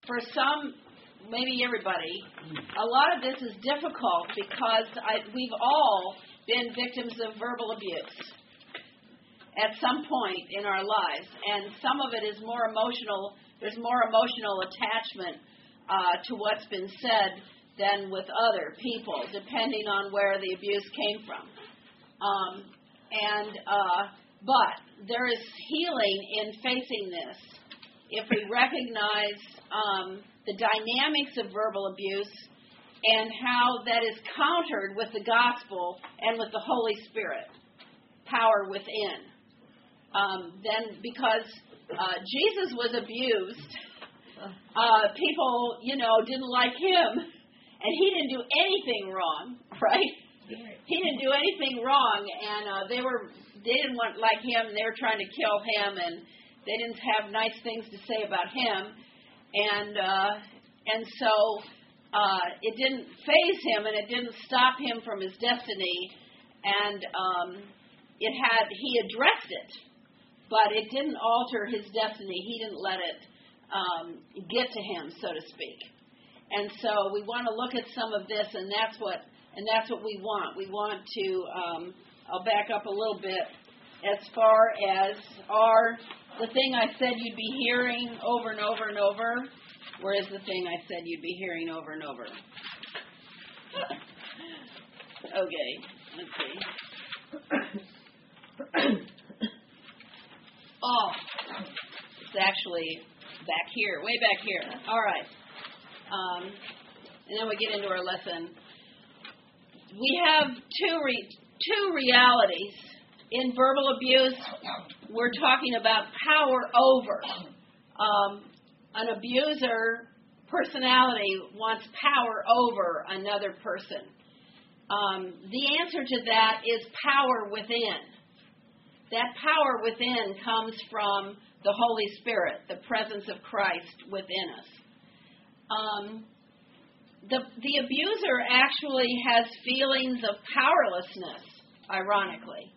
for some, maybe everybody, a lot of this is difficult because we've all been victims of verbal abuse at some point in our lives, and some of it is more emotional. There's more emotional attachment to what's been said than with other people, depending on where the abuse came from. But there is healing in facing this if we recognize the dynamics of verbal abuse and how that is countered with the gospel and with the Holy Spirit, power within. Then, because Jesus was abused, people, didn't like him, and he didn't do anything wrong, right? He didn't do anything wrong, and they didn't want like him. They were trying to kill him, and they didn't have nice things to say about him, and so it didn't faze him, and it didn't stop him from his destiny, and he addressed it, but it didn't alter his destiny. He didn't let it get to him, so to speak. And so we want to look at some of this, and that's what we want. We want to, I'll back up a little bit, as far as the thing I said you'd be hearing over and over and over. Where is the thing I said you'd be hearing over and over? Okay, let's see. Oh, it's actually back here, way back here. All right. And then we get into our lesson. We have two realities. In verbal abuse, we're talking about power over. An abuser personality wants power over another person. The answer to that is power within. That power within comes from the Holy Spirit, the presence of Christ within us. The abuser actually has feelings of powerlessness, ironically,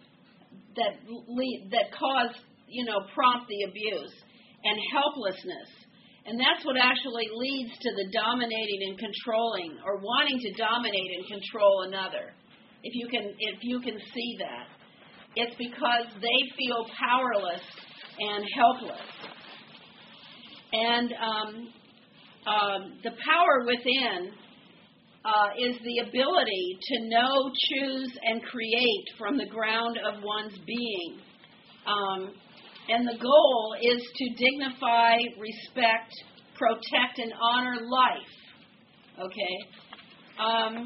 that cause, prompt the abuse, and helplessness. And that's what actually leads to the dominating and controlling, or wanting to dominate and control another. If you can see that, it's because they feel powerless and helpless. And the power within is the ability to know, choose, and create from the ground of one's being. And the goal is to dignify, respect, protect, and honor life. Okay?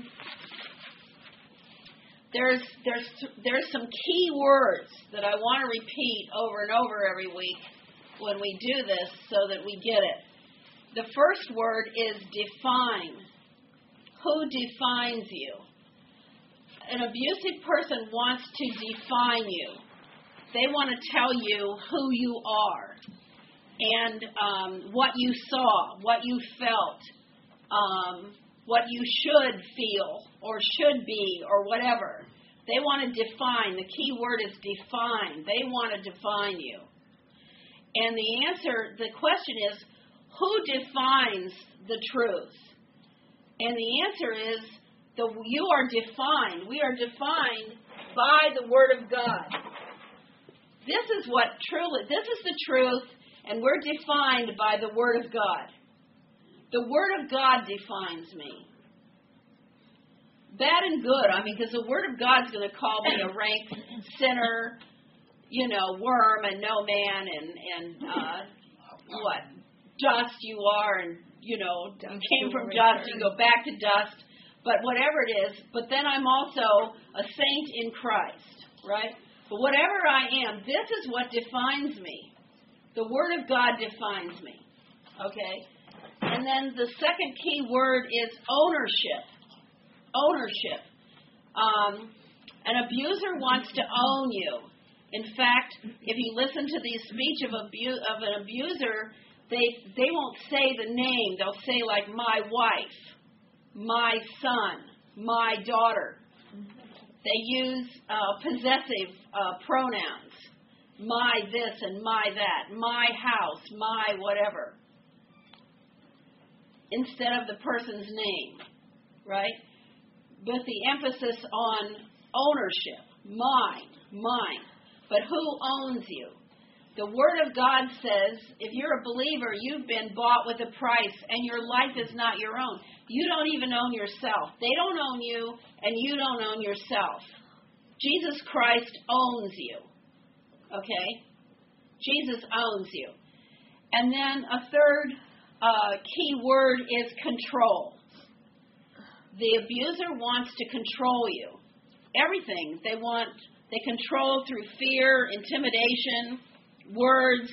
There's some key words that I want to repeat over and over every week when we do this so that we get it. The first word is define. Who defines you? An abusive person wants to define you. They want to tell you who you are and what you saw, what you felt, what you should feel or should be or whatever. They want to define. The key word is define. They want to define you. And the question is, who defines the truth? And the answer is, you are defined. We are defined by the Word of God. This is the truth, and we're defined by the Word of God. The Word of God defines me. Bad and good, because the Word of God's going to call me a rank sinner, worm and no man, and what? Dust you are, and, you came from dust, you go back to dust, but whatever it is. But then I'm also a saint in Christ, right? But whatever I am, this is what defines me. The Word of God defines me, okay? And then the second key word is ownership. Ownership. An abuser wants to own you. In fact, if you listen to the speech of an abuser, they won't say the name. They'll say, like, my wife, my son, my daughter. They use possessive pronouns. My this and my that. My house, my whatever. instead of the person's name, right? With the emphasis on ownership, mine. But who owns you? The Word of God says, if you're a believer, you've been bought with a price, and your life is not your own. You don't even own yourself. They don't own you, and you don't own yourself. Jesus Christ owns you. Okay? Jesus owns you. And then a third key word is control. The abuser wants to control you. Everything. They control through fear, intimidation, words.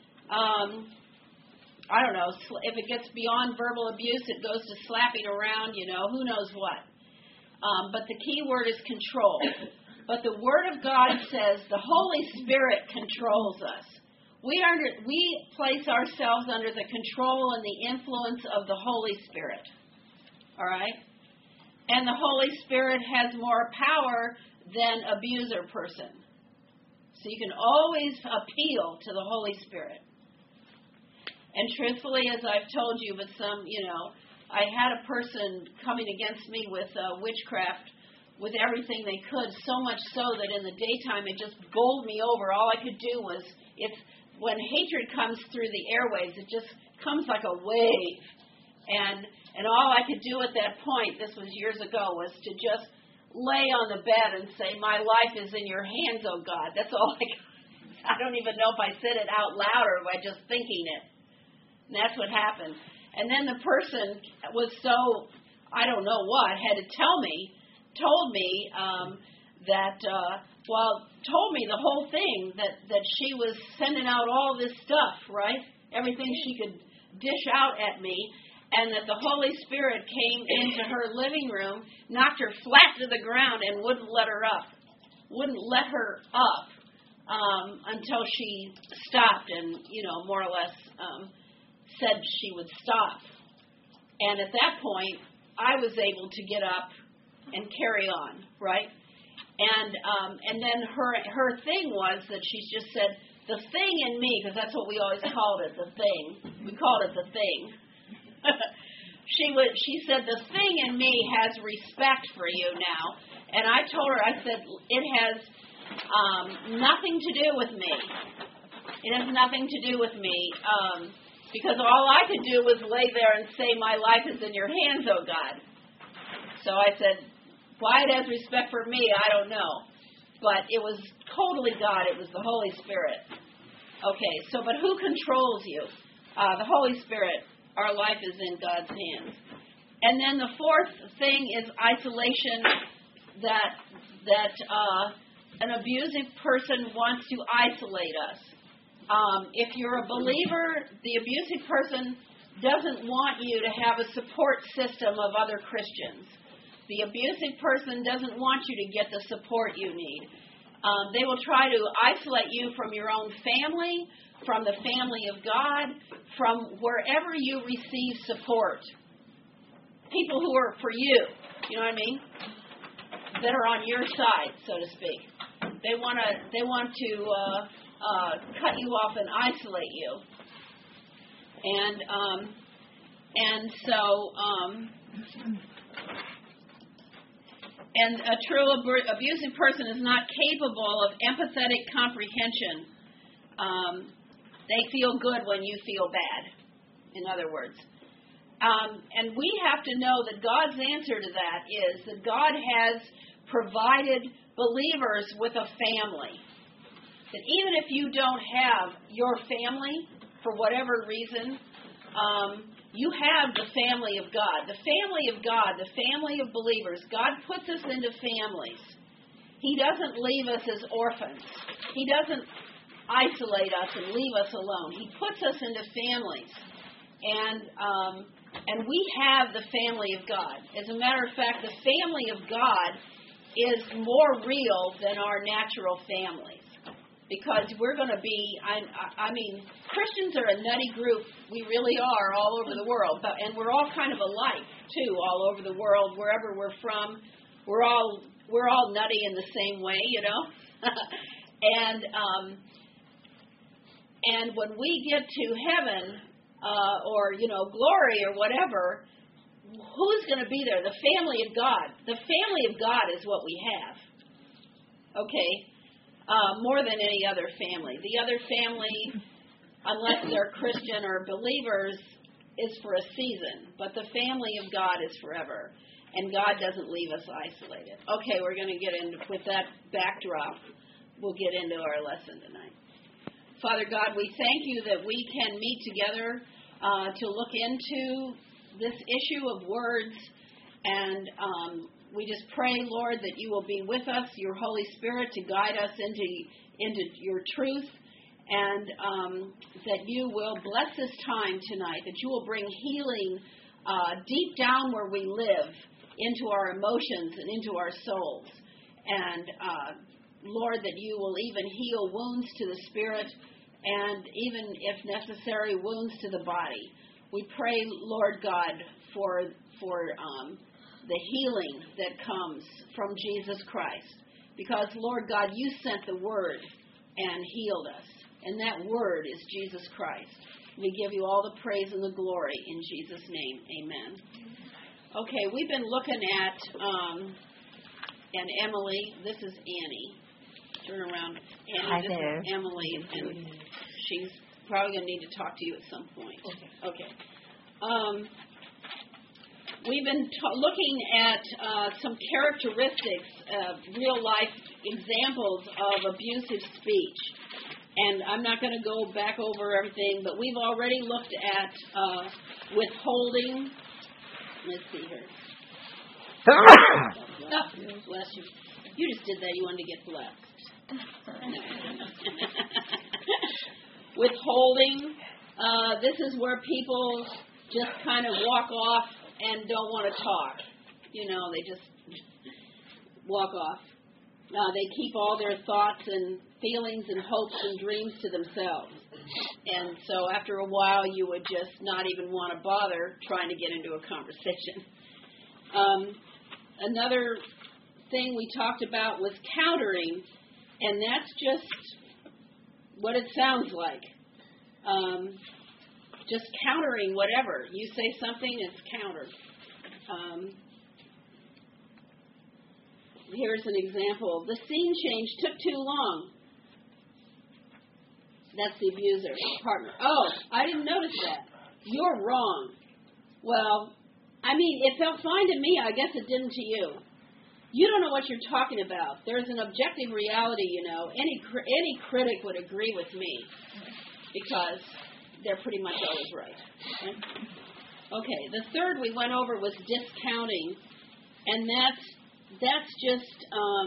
I don't know. If it gets beyond verbal abuse, it goes to slapping around, who knows what. But the key word is control. But the Word of God says the Holy Spirit controls us. We place ourselves under the control and the influence of the Holy Spirit. All right? And the Holy Spirit has more power than abuser person. So you can always appeal to the Holy Spirit. And truthfully, as I've told you, but I had a person coming against me with witchcraft with everything they could, so much so that in the daytime it just bowled me over. All I could do was, when hatred comes through the airwaves, it just comes like a wave. And all I could do at that point, this was years ago, was to just lay on the bed and say, my life is in your hands, oh God. That's all I could. I don't even know if I said it out loud or by just thinking it. And that's what happened. And then the person was so, I don't know what, had to told me told me the whole thing, that she was sending out all this stuff, right? Everything she could dish out at me. And that the Holy Spirit came into her living room, knocked her flat to the ground, and wouldn't let her up until she stopped and, more or less said she would stop. And at that point, I was able to get up and carry on, right? And then her thing was that she just said, the thing in me, because that's what we always called it, the thing. We called it the thing. She said, the thing in me has respect for you now. And I told her, I said, it has nothing to do with me. It has nothing to do with me. Because all I could do was lay there and say, my life is in your hands, oh God. So I said, why it has respect for me, I don't know. But it was totally God. It was the Holy Spirit. Okay, but who controls you? The Holy Spirit. Our life is in God's hands. And then the fourth thing is isolation, that an abusive person wants to isolate us. If you're a believer, the abusive person doesn't want you to have a support system of other Christians. The abusive person doesn't want you to get the support you need. They will try to isolate you from your own family, from the family of God, from wherever you receive support. People who are for you, you know what I mean? That are on your side, so to speak. They want to cut you off and isolate you. And a true abusive person is not capable of empathetic comprehension. They feel good when you feel bad, in other words. And we have to know that God's answer to that is that God has provided believers with a family. That even if you don't have your family, for whatever reason, you have the family of God. The family of God, the family of believers. God puts us into families. He doesn't leave us as orphans. He doesn't isolate us and leave us alone. He puts us into families. And we have the family of God. As a matter of fact, the family of God is more real than our natural families. Because we're going to be, I mean, Christians are a nutty group. We really are all over the world. And we're all kind of alike, too, all over the world, wherever we're from. We're all nutty in the same way, And when we get to heaven, or, glory or whatever, who's going to be there? The family of God. The family of God is what we have. Okay? More than any other family. The other family, unless they're Christian or believers, is for a season. But the family of God is forever. And God doesn't leave us isolated. Okay, we're going to get into, with that backdrop, we'll get into our lesson tonight. Father God, we thank you that we can meet together to look into this issue of words. And we just pray, Lord, that you will be with us, your Holy Spirit, to guide us into your truth. And that you will bless this time tonight, that you will bring healing deep down where we live, into our emotions and into our souls. And, Lord, that you will even heal wounds to the spirit and even, if necessary, wounds to the body. We pray, Lord God, for the healing that comes from Jesus Christ. Because, Lord God, you sent the word and healed us. And that word is Jesus Christ. We give you all the praise and the glory in Jesus' name. Amen. Okay, we've been looking at, and Emily, this is Annie. Turn around. Annie, Hi this there. is Emily, and she's probably going to need to talk to you at some point. Okay. We've been looking at some characteristics of real-life examples of abusive speech. And I'm not going to go back over everything, but we've already looked at withholding. Let's see here. Oh, bless you. You just did that. You wanted to get blessed. Withholding. This is where people just kind of walk off and don't want to talk. They just walk off. They keep all their thoughts and feelings and hopes and dreams to themselves. And so after a while, you would just not even want to bother trying to get into a conversation. Another thing we talked about was countering, and that's just what it sounds like. Just countering whatever. You say something, it's countered. Here's an example. The scene change took too long. That's the abuser, partner. Oh, I didn't notice that. You're wrong. Well, it felt fine to me. I guess it didn't to you. You don't know what you're talking about. There's an objective reality, Any critic would agree with me because they're pretty much always right. Okay, the third we went over was discounting, and that's just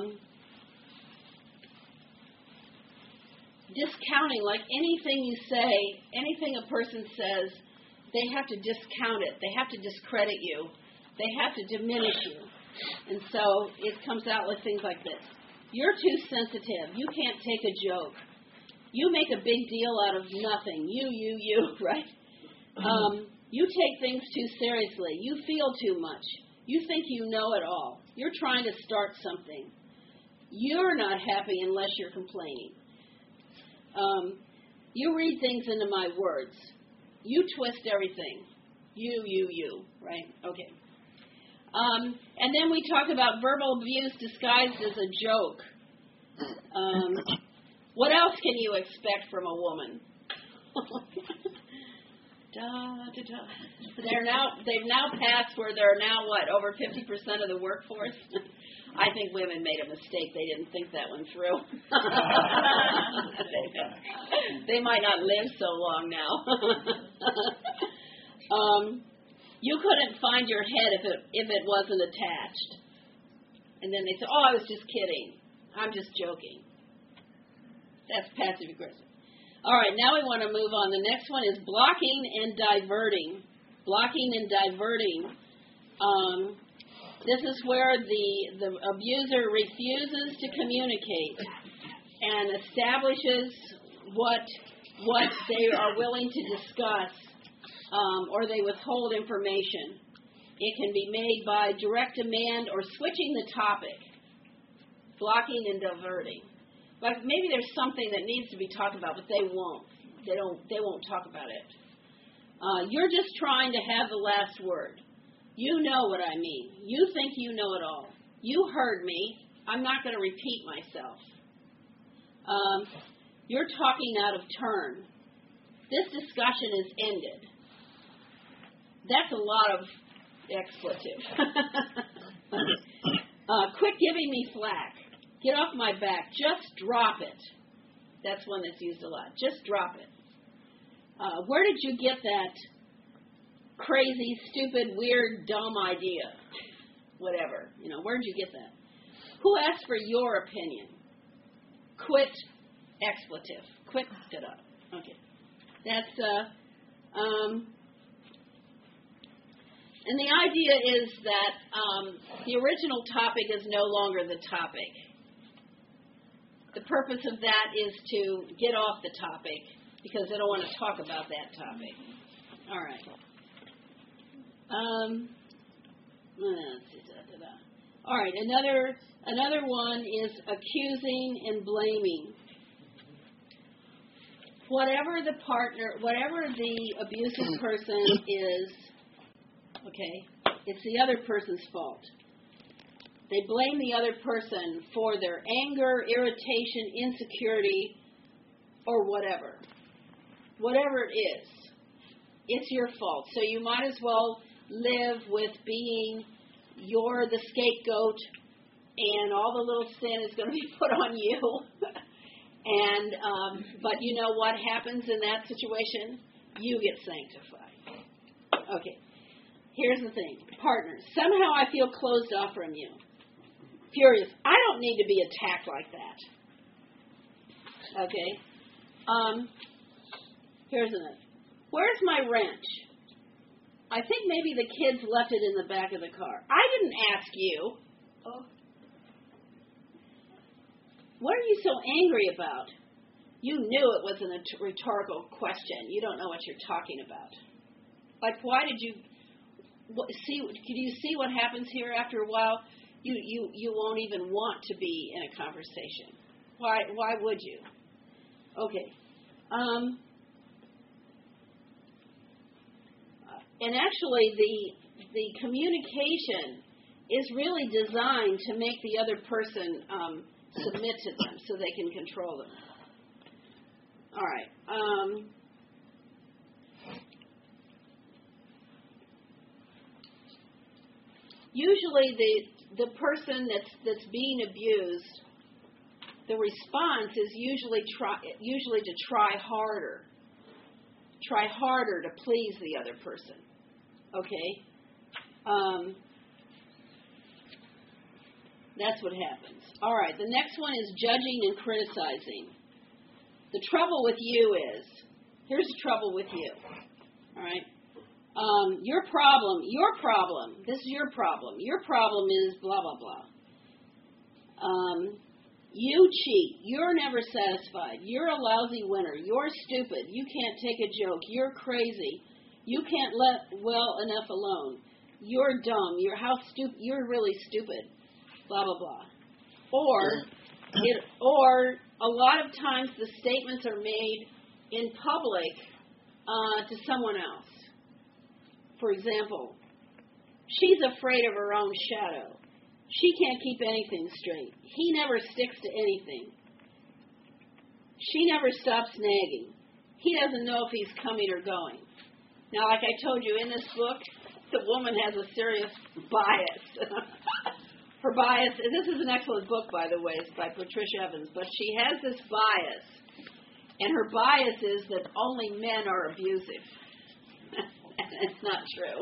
discounting. Like anything you say, anything a person says, they have to discount it. They have to discredit you. They have to diminish you. And so it comes out with things like this. You're too sensitive. You can't take a joke. You make a big deal out of nothing. You, right? You take things too seriously. You feel too much. You think you know it all. You're trying to start something. You're not happy unless you're complaining. You read things into my words. You twist everything. You, right? Okay. And then we talked about verbal abuse disguised as a joke. What else can you expect from a woman? They've now passed where they're now over 50% of the workforce? I think women made a mistake. They didn't think that one through. They might not live so long now. You couldn't find your head if it wasn't attached. And then they say, I was just kidding. I'm just joking. That's passive aggressive. All right, now we want to move on. The next one is blocking and diverting. Blocking and diverting. This is where the abuser refuses to communicate and establishes what they are willing to discuss, or they withhold information. It can be made by direct demand or switching the topic. Blocking and diverting. Like maybe there's something that needs to be talked about, but they won't. They won't talk about it. You're just trying to have the last word. You know what I mean. You think you know it all. You heard me. I'm not going to repeat myself. You're talking out of turn. This discussion is ended. That's a lot of expletive. Quit giving me flack. Get off my back. Just drop it. That's one that's used a lot. Just drop it. Where did you get that crazy, stupid, weird, dumb idea? Whatever. Where did you get that? Who asked for your opinion? Quit expletive. Quit it up. Okay. That's, and the idea is that the original topic is no longer the topic. The purpose of that is to get off the topic because they don't want to talk about that topic. All right. Let's see. All right. Another one is accusing and blaming. Whatever the partner, whatever the abusive person is, okay, it's the other person's fault. They blame the other person for their anger, irritation, insecurity, or whatever. Whatever it is, it's your fault. So you might as well live with being you're the scapegoat and all the little sin is going to be put on you. And but you know what happens in that situation? You get sanctified. Okay. Here's the thing. Partners. Somehow I feel closed off from you. Furious. I don't need to be attacked like that. Okay. Here's another. Where's my wrench? I think maybe the kids left it in the back of the car. I didn't ask you. Oh. What are you so angry about? You knew it was a rhetorical question. You don't know what you're talking about. Like, why did you see? Can you see what happens here after a while? You won't even want to be in a conversation. Why would you? Okay. And actually, the communication is really designed to make the other person submit to them so they can control them. All right. Usually, the person that's being abused, the response is usually to try harder to please the other person. Okay. That's what happens. All right, the next one is judging and criticizing. The trouble with you is, here's the trouble with you. All right. Your problem, this is your problem. Your problem is blah, blah, blah. You cheat. You're never satisfied. You're a lousy winner. You're stupid. You can't take a joke. You're crazy. You can't let well enough alone. You're dumb. You're really stupid. Blah, blah, blah. Or a lot of times the statements are made in public to someone else. For example, she's afraid of her own shadow. She can't keep anything straight. He never sticks to anything. She never stops nagging. He doesn't know if he's coming or going. Now, like I told you, in this book, the woman has a serious bias. Her bias, this is an excellent book, by the way, it's by Patricia Evans, but she has this bias, and her bias is that only men are abusive. And it's not true.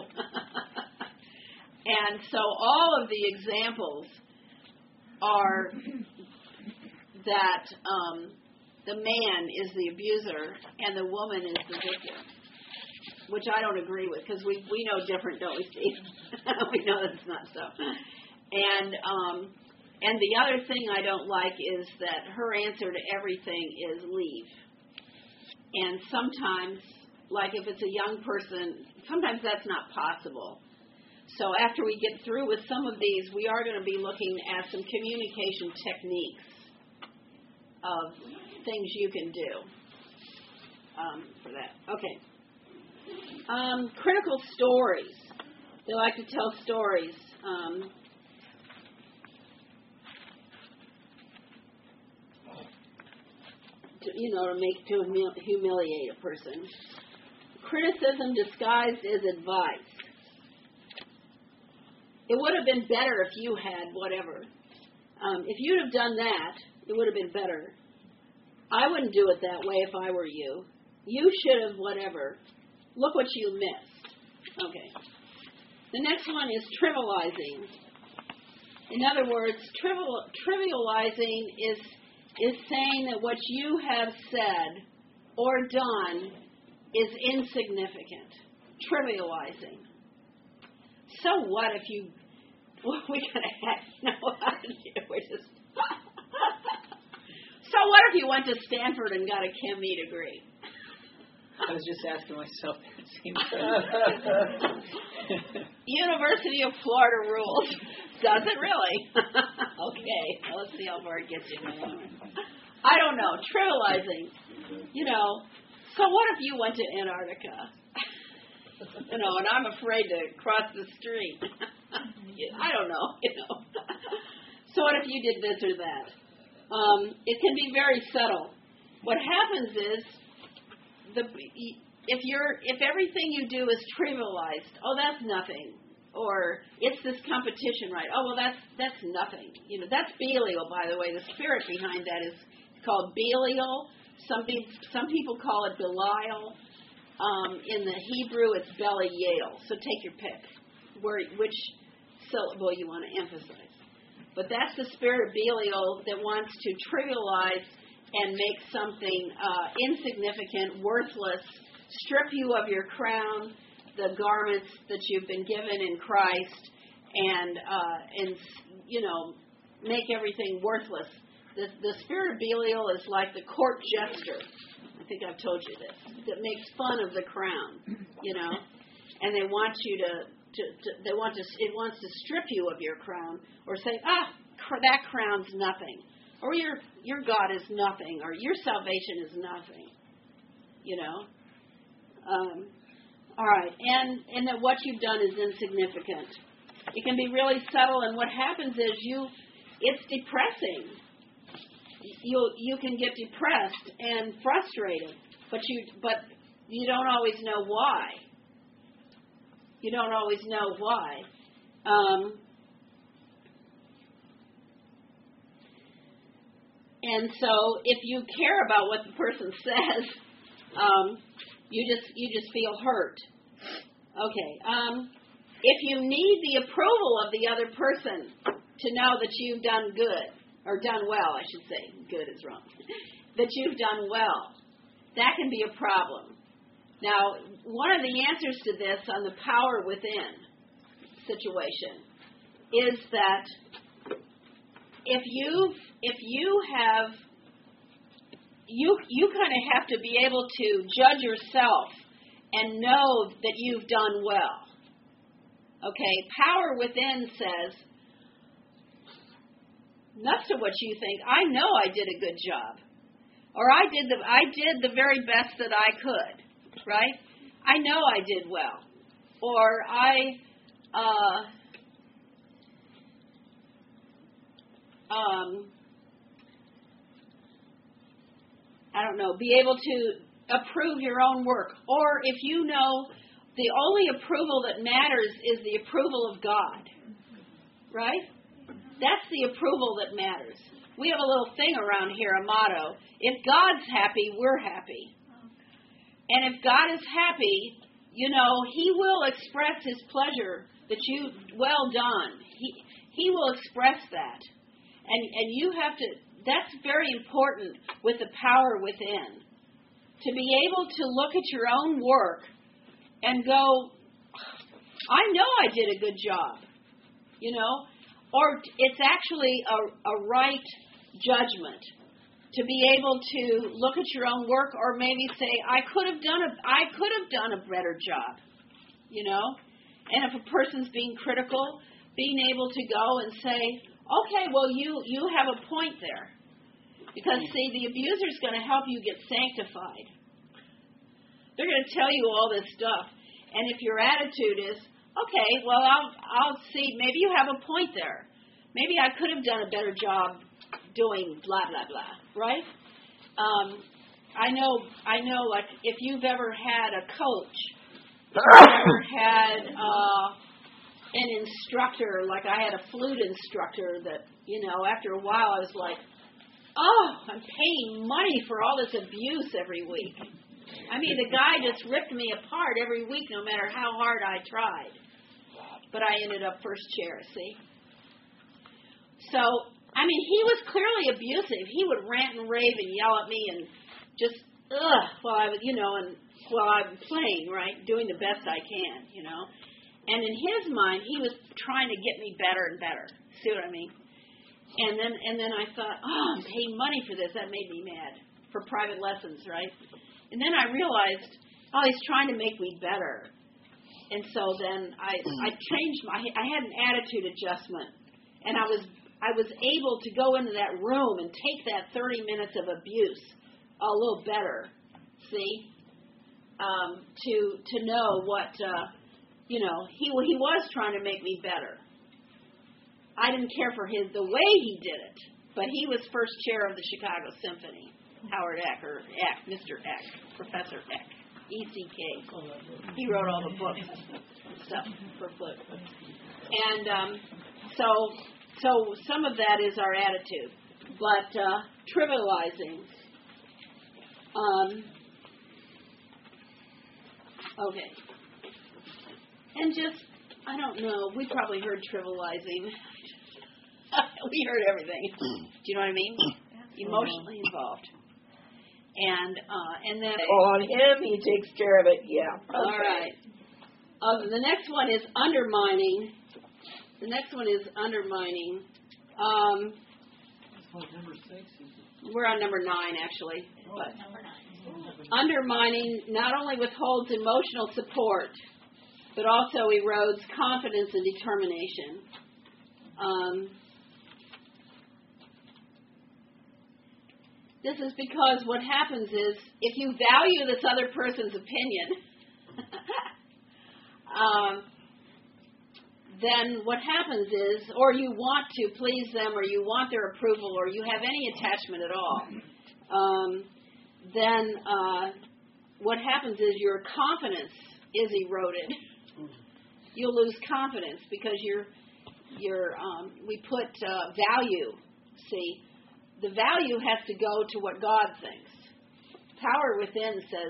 And so all of the examples are that the man is the abuser and the woman is the victim, which I don't agree with because we know different, don't we, Steve? We know that's not so. And the other thing I don't like is that her answer to everything is leave. And sometimes, like if it's a young person, sometimes that's not possible. So after we get through with some of these, we are going to be looking at some communication techniques of things you can do for that. Okay. Critical stories. They like to tell stories. To humiliate a person. Criticism disguised as advice. It would have been better if you had whatever. If you'd have done that, it would have been better. I wouldn't do it that way if I were you. You should have whatever. Look what you missed. Okay. The next one is trivializing. In other words, trivializing is saying that what you have said or done is insignificant. Trivializing. So what if you... Well, we're going to have... we're just... So what if you went to Stanford and got a chemie degree? I was just asking myself that same University of Florida rules. Does it really? Okay, well, let's see how far it gets you. I don't know. Trivializing. So what if you went to Antarctica? And I'm afraid to cross the street. I don't know, So what if you did this or that? It can be very subtle. What happens is, if everything you do is trivialized, oh, that's nothing, or it's this competition, right? Oh, well, that's nothing. That's Belial, by the way. The spirit behind that is called Belial. Some people call it Belial. In the Hebrew, it's Belial. So take your pick, which syllable you want to emphasize. But that's the spirit of Belial that wants to trivialize and make something insignificant, worthless, strip you of your crown, the garments that you've been given in Christ, and make everything worthless. The spirit of Belial is like the court jester. I think I've told you this. That makes fun of the crown, and they want you it wants to strip you of your crown, or say, that crown's nothing, or your God is nothing, or your salvation is nothing, all right, and that what you've done is insignificant. It can be really subtle, and what happens is it's depressing. You can get depressed and frustrated, but you don't always know why. You don't always know why. And so, if you care about what the person says, you just feel hurt. Okay. If you need the approval of the other person to know that you've done good, or done well, I should say. Good is wrong. That you've done well. That can be a problem. Now, one of the answers to this on the power within situation is that if you kind of have to be able to judge yourself and know that you've done well. Okay, power within says, enough to what you think. I know I did a good job, or I did the very best that I could. Right? I know I did well, or I don't know. Be able to approve your own work, or if you know the only approval that matters is the approval of God. Right? That's the approval that matters. We have a little thing around here, a motto. If God's happy, we're happy. And if God is happy, He will express His pleasure that you, well done. He will express that. And you have to, that's very important with the power within. To be able to look at your own work and go, I know I did a good job. Or it's actually a right judgment to be able to look at your own work, or maybe say, I could have done a better job, And if a person's being critical, being able to go and say, okay, well, you have a point there, because see, the abuser's going to help you get sanctified. They're going to tell you all this stuff, And if your attitude is, okay, well, I'll see, maybe you have a point there. Maybe I could have done a better job doing blah, blah, blah, right? I know, like, if you've ever had a coach, if you've ever had an instructor, like I had a flute instructor that, after a while I was like, oh, I'm paying money for all this abuse every week. I mean, the guy just ripped me apart every week no matter how hard I tried. But I ended up first chair, see? So, I mean, he was clearly abusive. He would rant and rave and yell at me and just, while I was, while I'm playing, right, doing the best I can, And in his mind, he was trying to get me better and better. See what I mean? And then I thought, I'm paying money for this. That made me mad, for private lessons, right? And then I realized, he's trying to make me better. And so then I changed I had an attitude adjustment, and I was able to go into that room and take that 30 minutes of abuse a little better, see, to know what, he was trying to make me better. I didn't care for the way he did it, but he was first chair of the Chicago Symphony, Howard Eck, or Eck, Mr. Eck, Professor Eck, E-C-K. He wrote all the books and stuff for flute. And so some of that is our attitude, but trivializing. Okay. And just, I don't know, we probably heard trivializing. We heard everything. Do you know what I mean? Emotionally involved. And then... on him, he takes care of it, yeah. Okay. All right. The next one is undermining. Number 6 is... We're on number 9, actually. But number 9. Undermining not only withholds emotional support, but also erodes confidence and determination. This is because what happens is, if you value this other person's opinion, then what happens is, or you want to please them, or you want their approval, or you have any attachment at all, then what happens is your confidence is eroded. You'll lose confidence because we put value. See, the value has to go to what God thinks. Power within says,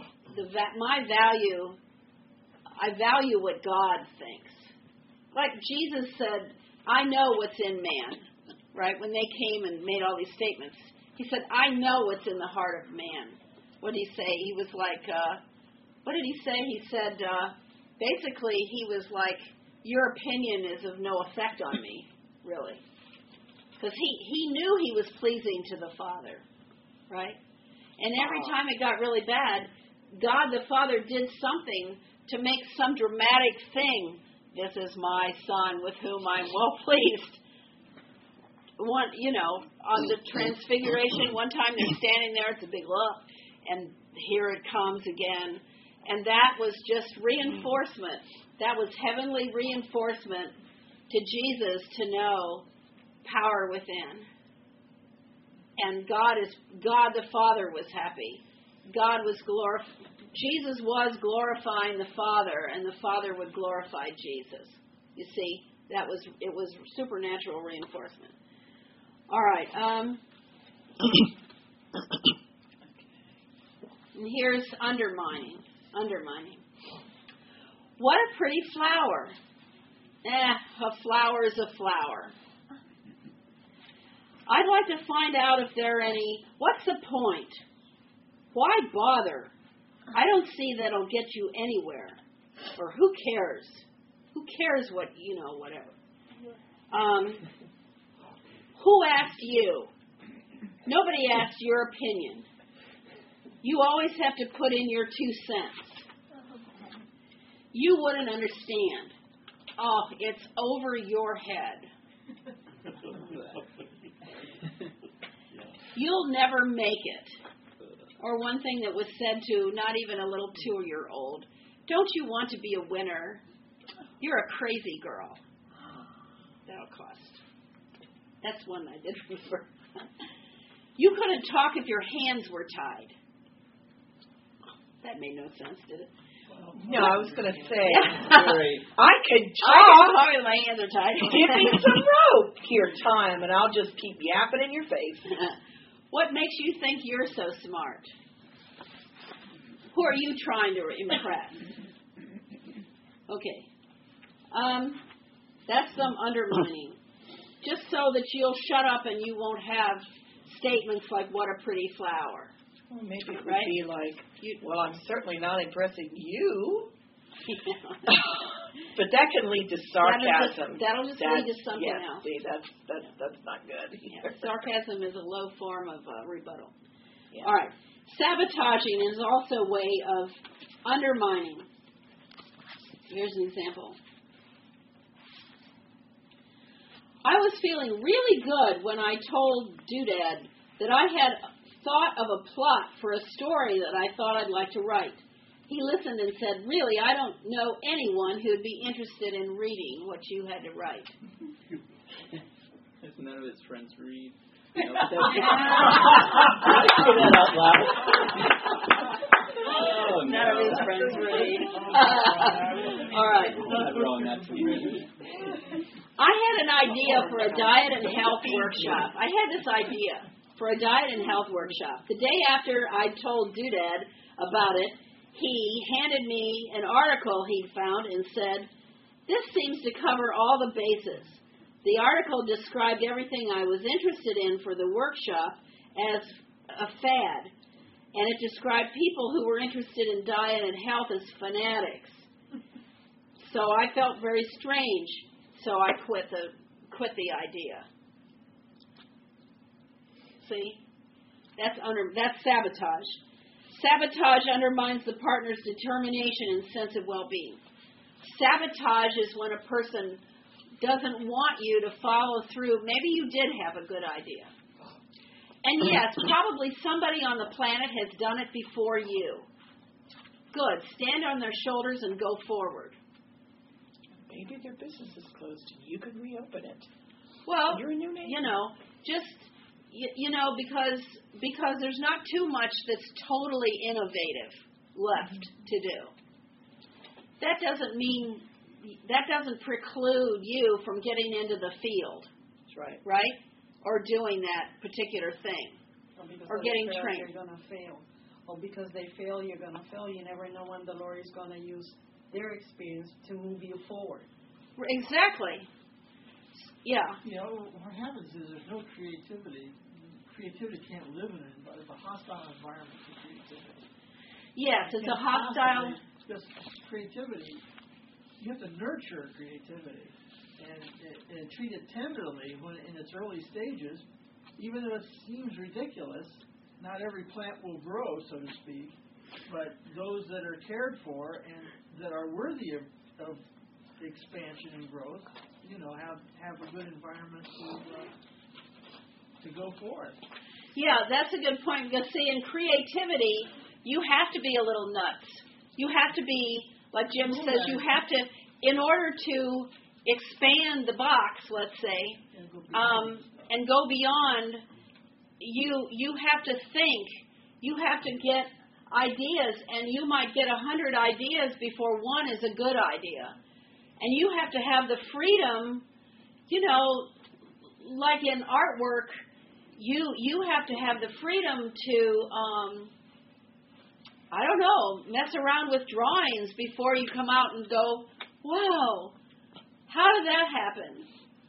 I value what God thinks. Like Jesus said, I know what's in man, right? When they came and made all these statements, he said, I know what's in the heart of man. What did he say? He was like, what did he say? He said, basically, he was like, your opinion is of no effect on me, really. Because he knew he was pleasing to the Father, right? And every time it got really bad, God the Father did something to make some dramatic thing. This is my Son with whom I'm well pleased. On the Transfiguration, one time they're standing there, it's a big look, and here it comes again. And that was just reinforcement. That was heavenly reinforcement to Jesus to know power within. And God the Father was happy. Jesus was glorifying the Father, and the Father would glorify Jesus. You see, it was supernatural reinforcement. All right. And here's undermining. What a pretty flower. A flower is a flower. I'd like to find out if there are any. What's the point? Why bother? I don't see that'll get you anywhere. Or who cares? Who cares what, whatever. Who asked you? Nobody asked your opinion. You always have to put in your 2 cents. You wouldn't understand. Oh, it's over your head. You'll never make it. Or one thing that was said to not even a little 2-year-old, Don't you want to be a winner? You're a crazy girl. That'll cost. That's one I did remember. You couldn't talk if your hands were tied. That made no sense, did it? No, I was going to say, Very. I could I can talk. talk if my hands are tied. Give me some rope. Here, time, and I'll just keep yapping in your face. What makes you think you're so smart? Who are you trying to impress? Okay. That's some undermining. Just so that you'll shut up and you won't have statements like, what a pretty flower. Well, maybe it would Right? be like, well, I'm certainly not impressing you. But that can lead to sarcasm. That'll just lead to something yes, else. See, that's not good. Yeah, sarcasm is a low form of rebuttal. Yeah. All right. Sabotaging is also a way of undermining. Here's an example. I was feeling really good when I told Doodad that I had thought of a plot for a story that I thought I'd like to write. He listened and said, really, I don't know anyone who would be interested in reading what you had to write. If none of his friends read. Say that out loud. Oh, None of his friends read. All right. Not wrong, not to read. I had an idea for a diet and health workshop. I had this idea for a diet and health workshop. The day after I told Doodad about it, he handed me an article he'd found and said, this seems to cover all the bases. The article described everything I was interested in for the workshop as a fad, and it described people who were interested in diet and health as fanatics. So I felt very strange, so I quit the idea. See? That's sabotage. Sabotage undermines the partner's determination and sense of well-being. Sabotage is when a person doesn't want you to follow through. Maybe you did have a good idea. And yes, probably somebody on the planet has done it before you. Good. Stand on their shoulders and go forward. Maybe their business is closed and you could reopen it. Well, You're a new name. Just because there's not too much that's totally innovative left to do. That doesn't preclude you from getting into the field. That's right. Right? Or doing that particular thing. Or getting trained. You're going to fail. Or because they fail, you're going to fail. You never know when the Lord is going to use their experience to move you forward. Exactly. Yeah. What happens is there's no creativity. Creativity can't live in it, but it's a hostile environment for creativity. Yes, it's a hostile. Just creativity, you have to nurture creativity and treat it tenderly when in its early stages. Even though it seems ridiculous, not every plant will grow, so to speak, but those that are cared for and that are worthy of expansion and growth, have a good environment to go forth. Yeah, that's a good point. Because, see, in creativity, you have to be a little nuts. You have to be, like Jim says, you have to, in order to expand the box, let's say, and go beyond, you have to think. You have to get ideas, and you might get 100 ideas before one is a good idea. And you have to have the freedom, like in artwork, you have to have the freedom to, mess around with drawings before you come out and go, wow, how did that happen?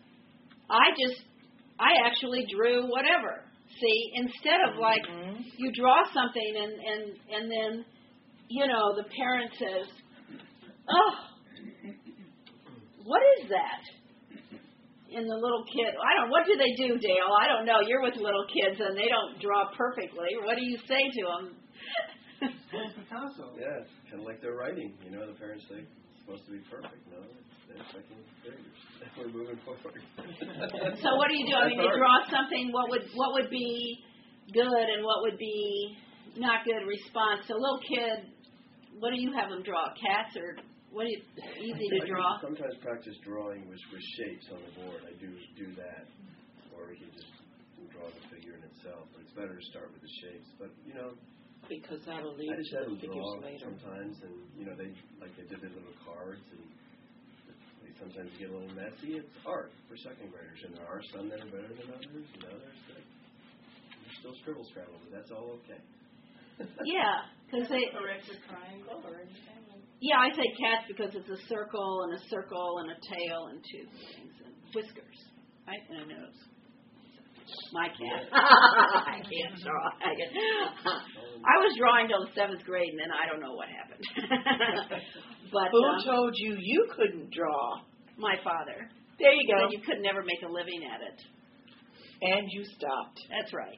I actually drew whatever. See, instead of like, you draw something and then, the parent says, oh, what is that? And the little kid, what do they do, Dale? I don't know. You're with little kids and they don't draw perfectly. What do you say to them? Picasso. Yeah, it's kind of like their writing. The parents say it's supposed to be perfect. No, they're expecting failures. We're moving forward. So what do you do? I mean, you draw something. What would be good and what would be not good response? So little kid, what do you have them draw? Cats or what? Easy to draw. Sometimes practice drawing with shapes on the board. I do that, or we can just draw the figure in itself. But it's better to start with the shapes. But Because that'll lead I just to have the them figures draw later. sometimes, and they did their little cards, and they sometimes get a little messy. It's art for second graders, and there are some that are better than others, and others that are still scribble scrabble, but that's all okay. Yeah, because they. Correct a triangle or anything? Yeah, I say cats because it's a circle and a tail and two things and whiskers, right, and a nose. My cat. I can't draw. I was drawing till the 7th grade, and then I don't know what happened. But Who told you you couldn't draw? my father. There you go. Said you could never make a living at it. And you stopped. That's right.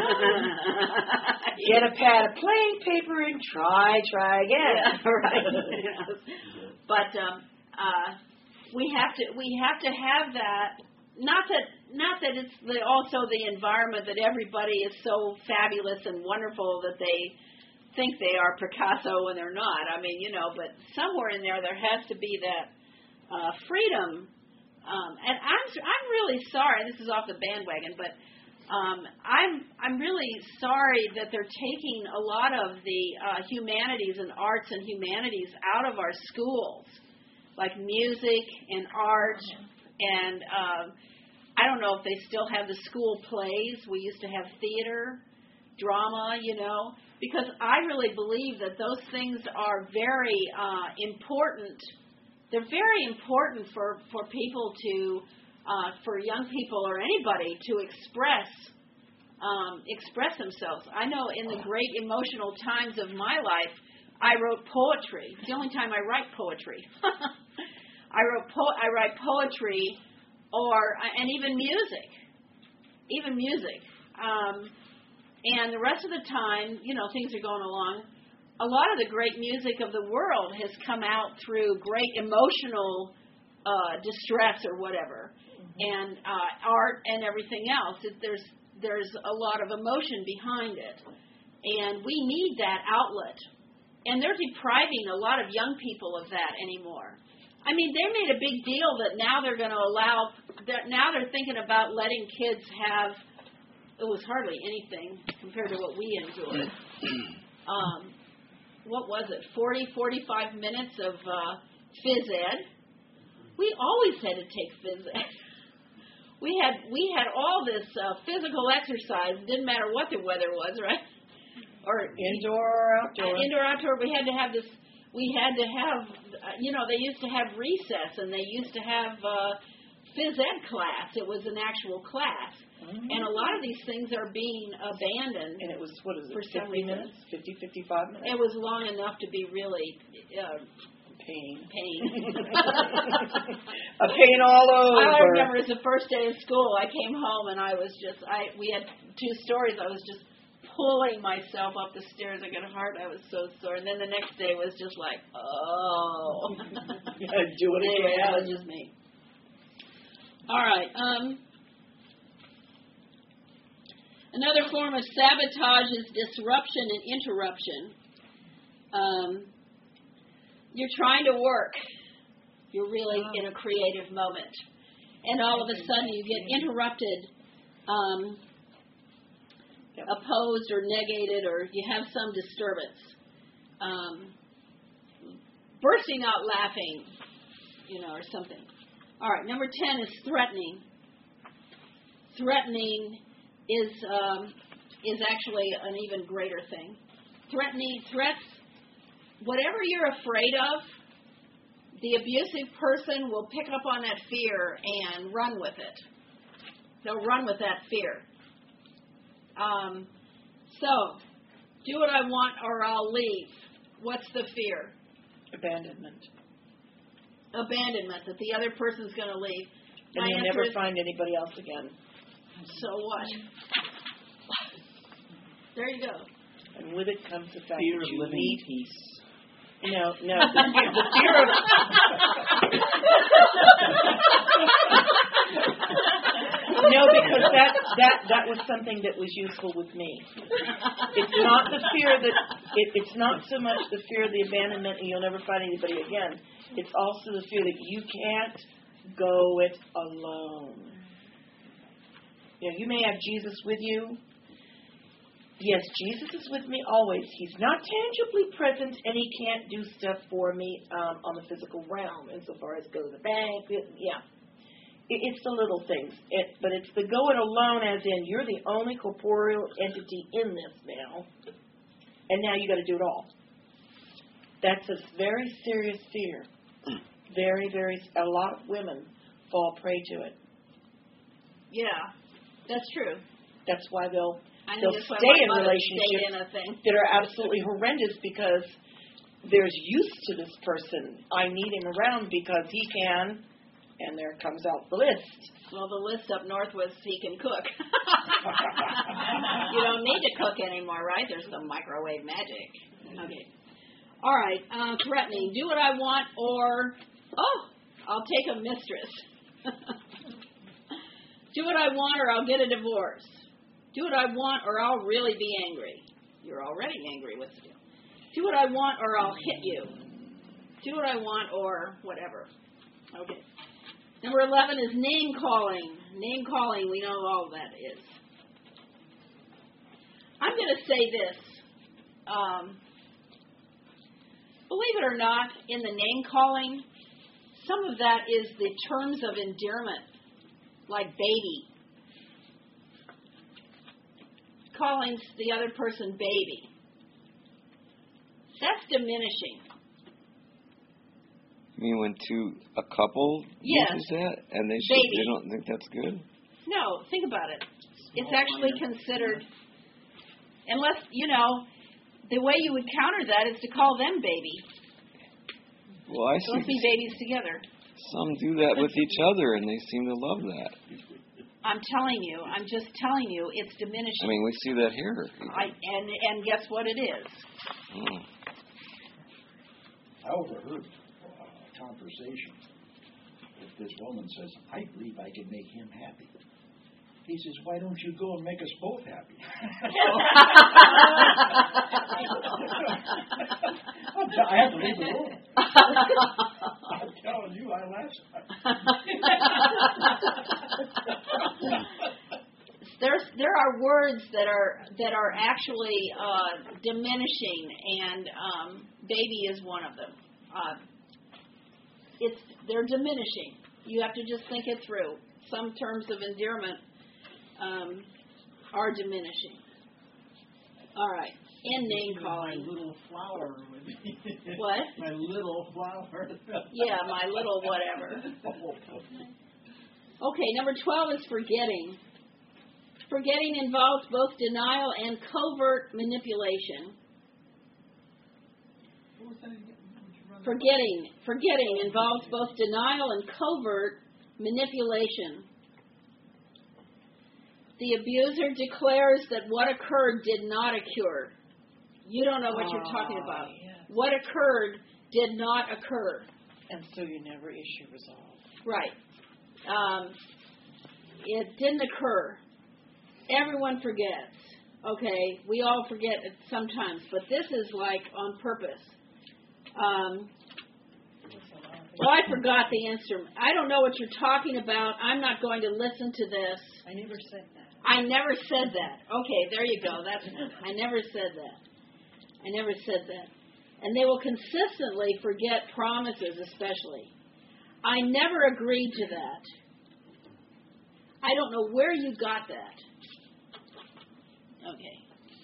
Get a pad of plain paper and try again. Yeah, right. But we have to have that. Not that it's also the environment that everybody is so fabulous and wonderful that they think they are Picasso when they're not. I mean, but somewhere in there has to be that freedom. And I'm really sorry. This is off the bandwagon, but I'm really sorry that they're taking a lot of the humanities and arts and humanities out of our schools, like music and art. And I don't know if they still have the school plays. We used to have theater, drama, because I really believe that those things are very important. They're very important for people to, for young people or anybody to express themselves. I know in the great emotional times of my life, I wrote poetry. It's the only time I write poetry. I write poetry, and even music. And the rest of the time, things are going along. A lot of the great music of the world has come out through great emotional distress or whatever, and art and everything else. There's a lot of emotion behind it, and we need that outlet. And they're depriving a lot of young people of that anymore. I mean, they made a big deal that now they're going to allow, that now they're thinking about letting kids have, it was hardly anything compared to what we enjoyed. What was it, 40, 45 minutes of phys ed? We always had to take phys ed. We had all this physical exercise, didn't matter what the weather was, right? Or indoor or outdoor. Indoor, outdoor, we had to have this. We had to have, they used to have recess, and they used to have phys ed class. It was an actual class. Mm-hmm. And a lot of these things are being abandoned. And it was, what is it, for 50 minutes? 50, 55 minutes? It was long enough to be really pain. A pain all over. I remember it's the first day of school. I came home, and I was just, we had 2 stories. I was just pulling myself up the stairs. I got a heart. I was so sore. And then the next day was just like, oh. You gotta do it again. That was just me. All right. Another form of sabotage is disruption and interruption. You're trying to work. You're really in a creative moment. And all of a sudden you get interrupted, opposed or negated, or you have some disturbance. Bursting out laughing, or something. All right, number 10 is threatening. Threatening is actually an even greater thing. Threats, whatever you're afraid of, the abusive person will pick up on that fear and run with it. They'll run with that fear. So, do what I want or I'll leave. What's the fear? Abandonment. Abandonment, that the other person's going to leave. And you'll never find anybody else again. So what? There you go. And with it comes the fact Fear that of you living need in peace. No, the fear of... No, because that was something that was useful with me. It's not the fear that it's not so much the fear of the abandonment and you'll never find anybody again. It's also the fear that you can't go it alone. You know, you may have Jesus with you. Yes, Jesus is with me always. He's not tangibly present, and he can't do stuff for me on the physical realm, insofar as go to the bank. Yeah. It's the little things. But it's the go it alone, as in you're the only corporeal entity in this now, and now you got to do it all. That's a very serious fear. Very, very. A lot of women fall prey to it. Yeah, that's true. That's why they'll that's why stay my in mother relationships stayed in a thing. that are absolutely horrendous because there's use to this person. I need him around because he can, and there comes out the list. Well, the list up north was he can cook. You don't need to cook anymore, right? There's some microwave magic. Okay. All right. Threatening. Do what I want or, I'll take a mistress. Do what I want or I'll get a divorce. Do what I want or I'll really be angry. You're already angry. What's the deal? Do what I want or I'll hit you. Do what I want or whatever. Okay. Number 11 is name calling. Name calling, we know all that is. I'm going to say this. Believe it or not, in the name calling, some of that is the terms of endearment, like baby. Calling the other person baby. That's diminishing. You mean when a couple uses that and they don't think that's good? No, think about it. It's actually considered, unless, the way you would counter that is to call them baby. Well, I Let's be see babies together. some do that with each other and they seem to love that. I'm just telling you, it's diminishing. I mean, we see that here. And guess what it is? I overheard a conversation that this woman says, I believe I can make him happy. He says, why don't you go and make us both happy? I have to leave the room. I'm telling you, I laughed. There are words that are actually diminishing, and baby is one of them. They're diminishing. You have to just think it through. Some terms of endearment are diminishing. All right. In name calling. My little flower. What? My little flower. Yeah, my little whatever. Okay, number 12 is forgetting. Forgetting involves both denial and covert manipulation. What was that again? Forgetting involves both denial and covert manipulation. The abuser declares that what occurred did not occur. You don't know what you're talking about. Yes. What occurred did not occur. And so you never issue resolve. Right. It didn't occur. Everyone forgets. Okay, we all forget it sometimes, but this is like on purpose. Well, I forgot the instrument. I don't know what you're talking about. I'm not going to listen to this. I never said that. I never said that. Okay, there you go. I never said that. I never said that. And they will consistently forget promises, especially. I never agreed to that. I don't know where you got that. Okay.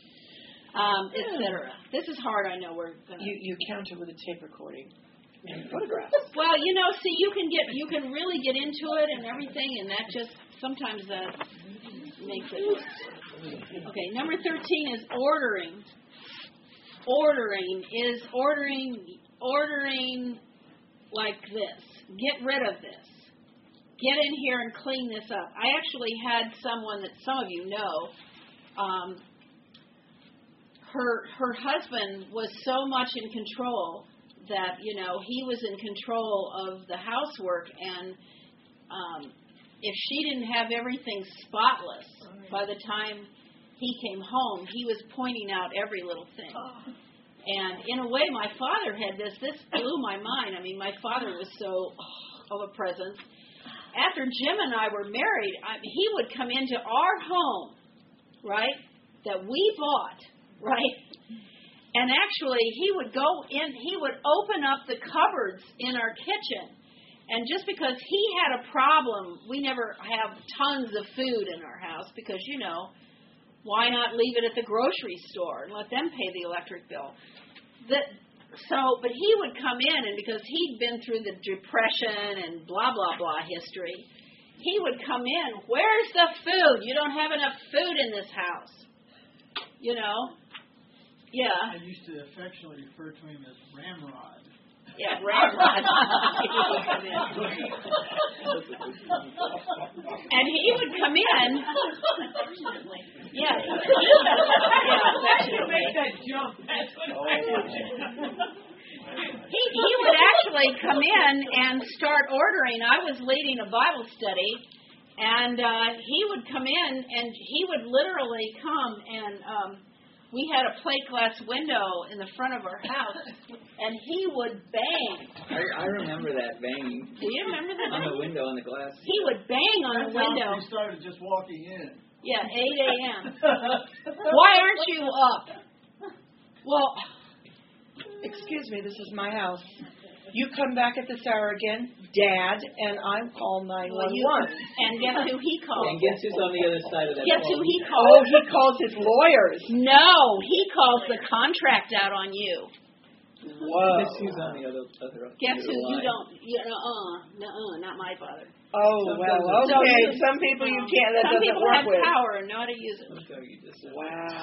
Etc. This is hard. I know we're gonna. You counter with a tape recording and photographs. Well, see, you can really get into it and everything, and that just sometimes that makes it. Okay. Number 13 is ordering. Ordering is ordering like this. Get rid of this. Get in here and clean this up. I actually had someone that some of you know. Her husband was so much in control that he was in control of the housework, and if she didn't have everything spotless by the time he came home, he was pointing out every little thing. And in a way, my father had this blew my mind. I mean, my father was so of a presence. After Jim and I were married, he would come into our home, right, that we bought, right? And actually, he would go in, he would open up the cupboards in our kitchen. And just because he had a problem, we never have tons of food in our house because, you know, why not leave it at the grocery store and let them pay the electric bill? But he would come in, and because he'd been through the Depression and blah, blah, blah history, he would come in, where's the food? You don't have enough food in this house. You know? Yeah. I used to affectionately refer to him as Ramrod. Yeah, Ramrod. And he would come in. Yeah. Make that jump. That's what He would actually come in and start ordering. I was leading a Bible study, and he would come in, and he would literally come and we had a plate glass window in the front of our house, and he would bang. I remember that banging. Do you remember that? On the window, on the glass. He would bang on the window. We started just walking in. Yeah, 8 a.m. Why aren't you up? Well, Excuse me, this is my house. You come back at this hour again, Dad, and I call 911. And guess who he calls? And guess who's on the other side of that Guess who phone? he calls? Oh, he calls his lawyers. No, he calls the contract out on you. Whoa. Guess who's on the other Guess who you line? don't? Not my father. Oh, well, So okay. you- Some people you can't, that Some doesn't people work have with. power and know how to use it. Wow.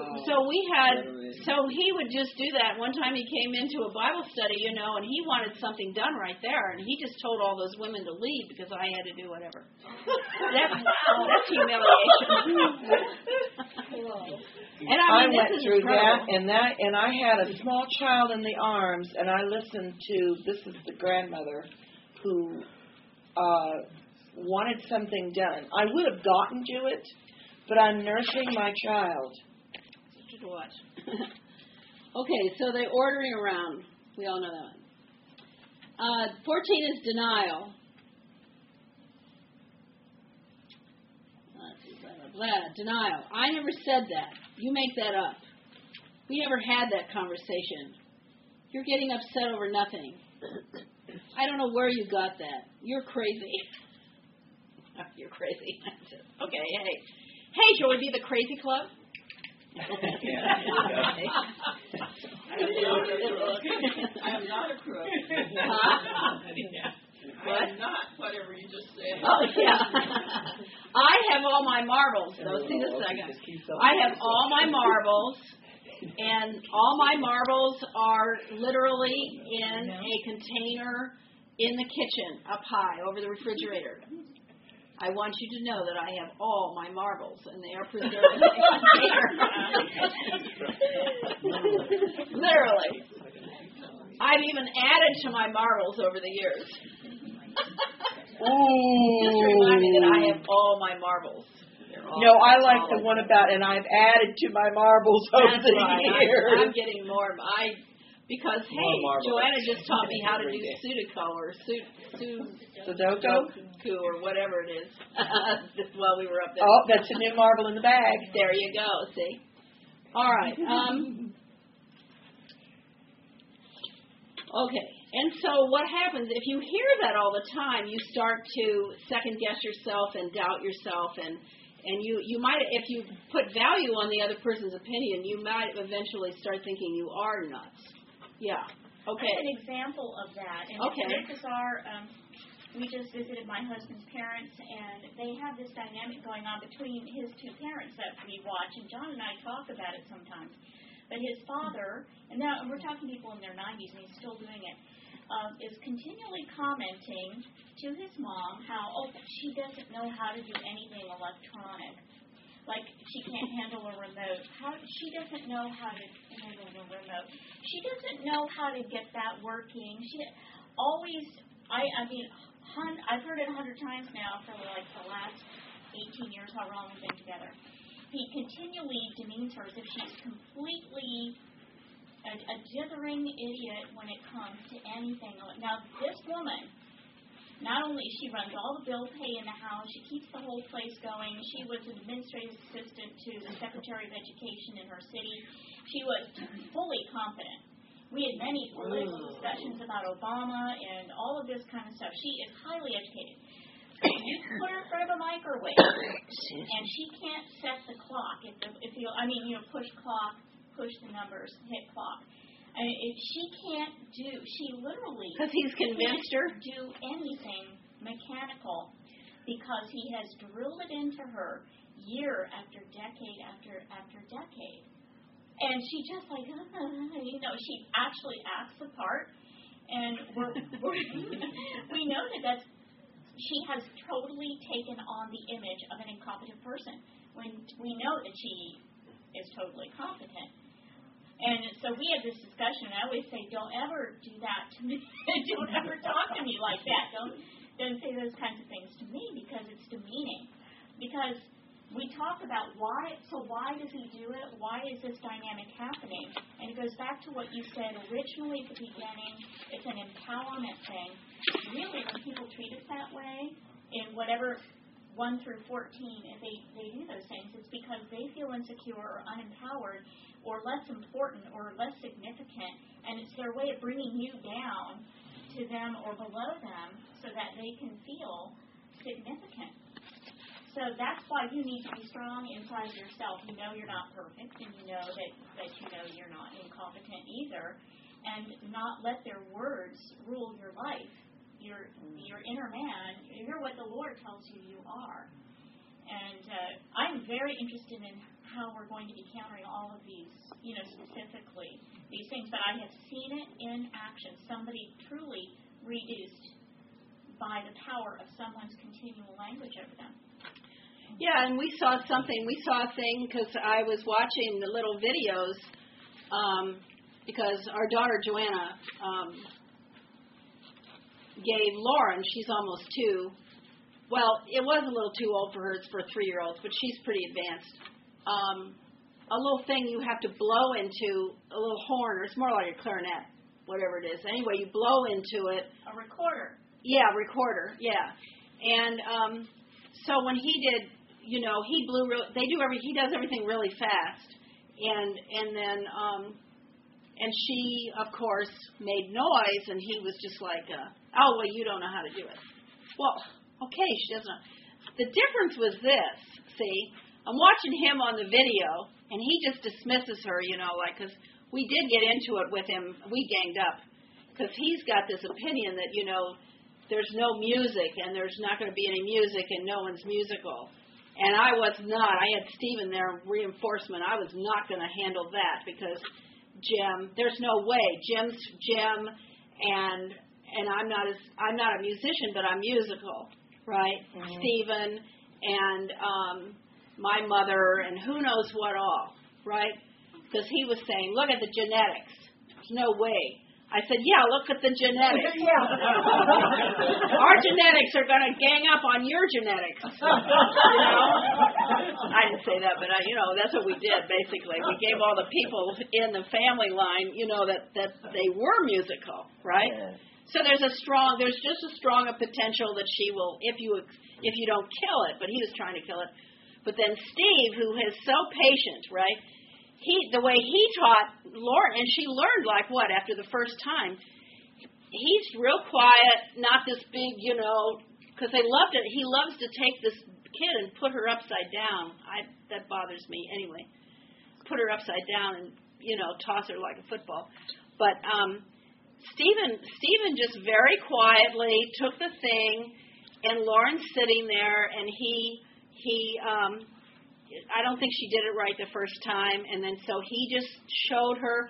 So he would just do that. One time he came into a Bible study, you know, and he wanted something done right there, and he just told all those women to leave because I had to do whatever. That's humiliation. And I this went is through incredible. and I had a small child in the arms, and I listened to, this is the grandmother who wanted something done. I would have gotten to it, but I'm nursing my child. To watch. Okay, so they're ordering around. We all know that one. 14 is denial. Let's see, blah, blah, blah. Denial. I never said that. You make that up. We never had that conversation. You're getting upset over nothing. I don't know where you got that. You're crazy. You're crazy. Okay, hey. Hey, shall we be the crazy club? I am not a crook. What? I am not whatever you just said. Oh, yeah. I have all my marbles, though. See this second. I have all my marbles, and all my marbles are literally in a container in the kitchen, up high, over the refrigerator. I want you to know that I have all my marbles, and they are preserved in a container. Literally. I've even added to my marbles over the years. Just to remind me that I have all my marbles. No, I like the one about, and I've added to my marbles over the years. I'm getting more. Because, hey, Joanna just taught me how to do Sudoku or Sudoku or whatever it is while we were up there. Oh, that's a new marble in the bag. There you go, see. All right. Okay. And so what happens, if you hear that all the time, you start to second guess yourself and doubt yourself, and you might, if you put value on the other person's opinion, you might eventually start thinking you are nuts. Yeah. Okay. I have an example of that. And okay. This is we just visited my husband's parents, and they have this dynamic going on between his two parents that we watch, and John and I talk about it sometimes. But his father, and now we're talking people in their 90s, and he's still doing it, is continually commenting to his mom how, she doesn't know how to do anything electronic. Like, she can't handle a remote. She doesn't know how to handle a remote. She doesn't know how to get that working. She always, I mean, I've heard it 100 times now for like the last 18 years, how long we've been together. He continually demeans her as if she's completely a dithering idiot when it comes to anything. Now, this woman, not only she runs all the bill pay in the house, she keeps the whole place going. She was an administrative assistant to the Secretary of Education in her city. She was fully competent. We had many political discussions about Obama and all of this kind of stuff. She is highly educated. You put her in front of a microwave, and she can't set the clock. Push clock, push the numbers, hit clock. She literally because he's convinced her, do anything mechanical because he has drilled it into her year after decade after decade. And she just like, she actually acts the part, and we know that she has totally taken on the image of an incompetent person when we know that she is totally competent. And so we had this discussion, and I always say, don't ever do that to me. Don't ever talk to me like that. Don't say those kinds of things to me because it's demeaning. Because we talk about why does he do it? Why is this dynamic happening? And it goes back to what you said originally at the beginning. It's an empowerment thing. Really, when people treat us that way, in whatever 1 through 14, if they do those things, it's because they feel insecure or unempowered or less important or less significant, and it's their way of bringing you down to them or below them so that they can feel significant. So that's why you need to be strong inside yourself. You know you're not perfect, and you know that you know you're not incompetent either, and not let their words rule your life. Your inner man, you're what the Lord tells you you are. And I'm very interested in how we're going to be countering all of these, specifically these things. But I have seen it in action. Somebody truly reduced by the power of someone's continual language over them. Yeah, and we saw a thing, because I was watching the little videos, because our daughter Joanna gave Lauren, she's almost 2. Well, it was a little too old for her. It's for 3-year-olds, but she's pretty advanced. A little thing you have to blow into, a little horn, or it's more like a clarinet, whatever it is. Anyway, you blow into it. A recorder. Yeah, recorder, yeah. And so when he did, he blew, he does everything really fast. And then, and she, of course, made noise, and he was just like, you don't know how to do it. Well, okay, she doesn't know. The difference was this, see, I'm watching him on the video, and he just dismisses her, because we did get into it with him. We ganged up, because he's got this opinion that, there's no music, and there's not going to be any music, and no one's musical. And I was not. I had Stephen there, reinforcement. I was not going to handle that, because Jim, there's no way. Jim's Jim, and I'm not a musician, but I'm musical, right? Mm-hmm. Stephen and my mother and who knows what all, right? Because he was saying, look at the genetics. There's no way. I said, yeah, look at the genetics. Our genetics are going to gang up on your genetics. I didn't say that, but that's what we did, basically. We gave all the people in the family line, that they were musical, right? Yeah. So there's just a strong potential that she will, if you don't kill it, but he was trying to kill it. But then Steve, who is so patient, right? The way he taught Lauren, and she learned after the first time, he's real quiet, not this big, because they loved it. He loves to take this kid and put her upside down. That bothers me anyway. Put her upside down and, toss her like a football. But Stephen just very quietly took the thing, and Lauren's sitting there, and he I don't think she did it right the first time, and then so he just showed her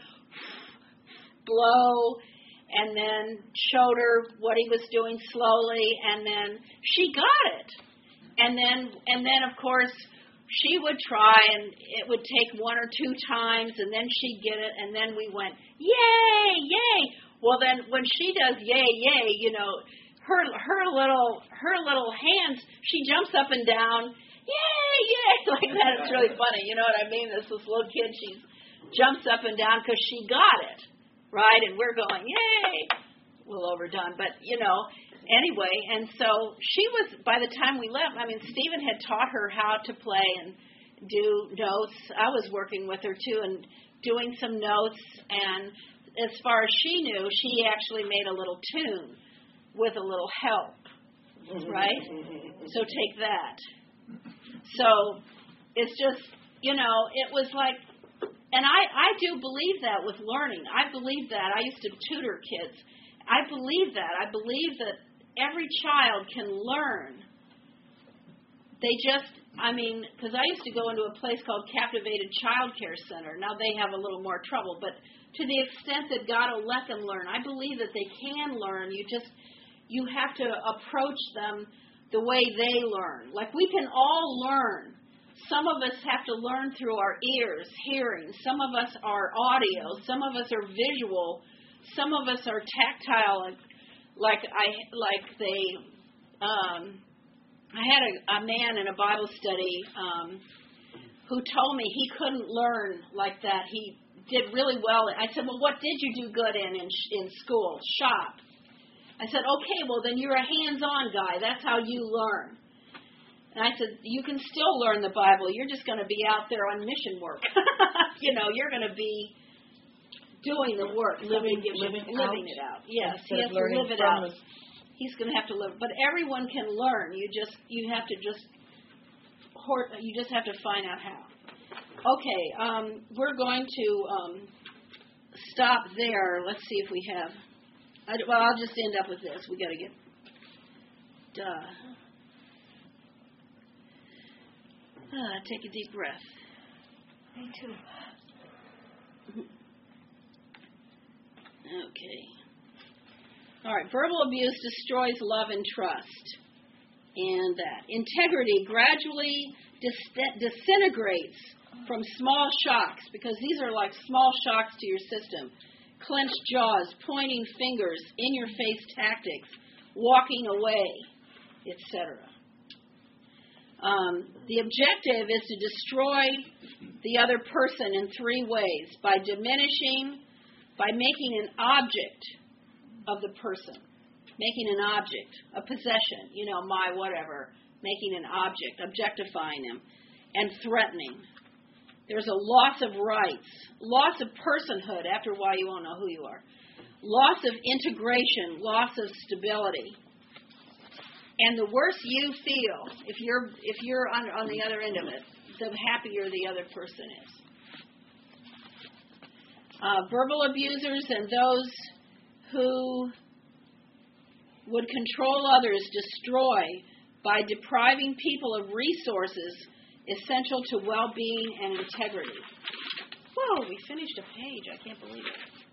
blow, and then showed her what he was doing slowly, and then she got it. And then of course she would try, and it would take 1 or 2 times, and then she'd get it, and then we went, yay, yay. Well, then when she does yay, yay, her little hands, she jumps up and down, yay, yay, like that. It's really funny. You know what I mean? This little kid, she jumps up and down because she got it, right? And we're going, yay. A little overdone, but anyway. And so she was, by the time we left, I mean, Stephen had taught her how to play and do notes. I was working with her too and doing some notes. And as far as she knew, she actually made a little tune with a little help, right? So take that. So it's just, it was like, and I do believe that with learning. I believe that. I used to tutor kids. I believe that. I believe that every child can learn. They just, because I used to go into a place called Captivated Child Care Center. Now they have a little more trouble, but to the extent that God will let them learn, I believe that they can learn. You have to approach them the way they learn. Like we can all learn. Some of us have to learn through our ears, hearing. Some of us are audio. Some of us are visual. Some of us are tactile. I had a man in a Bible study who told me he couldn't learn like that. He did really well. I said, well, what did you do good in school? Shop. I said, okay, well, then you're a hands-on guy. That's how you learn. And I said, you can still learn the Bible. You're just going to be out there on mission work. You're going to be doing the work, living it out. Yes, he has to live it out. He's going to have to live. But everyone can learn. You just have to find out how. Okay, we're going to stop there. Let's see if we have. I'll just end up with this. We got to get. Take a deep breath. Me too. Okay. All right. Verbal abuse destroys love and trust. And that. Integrity gradually disintegrates from small shocks, because these are like small shocks to your system. Clenched jaws, pointing fingers, in-your-face tactics, walking away, etc. The objective is to destroy the other person in three ways: by diminishing, by making an object of the person, making an object, a possession, my whatever, making an object, objectifying them, and threatening. There's a loss of rights, loss of personhood. After a while, you won't know who you are. Loss of integration, loss of stability. And the worse you feel, if you're on the other end of it, the happier the other person is. Verbal abusers and those who would control others destroy by depriving people of resources essential to well-being and integrity. Whoa, we finished a page. I can't believe it.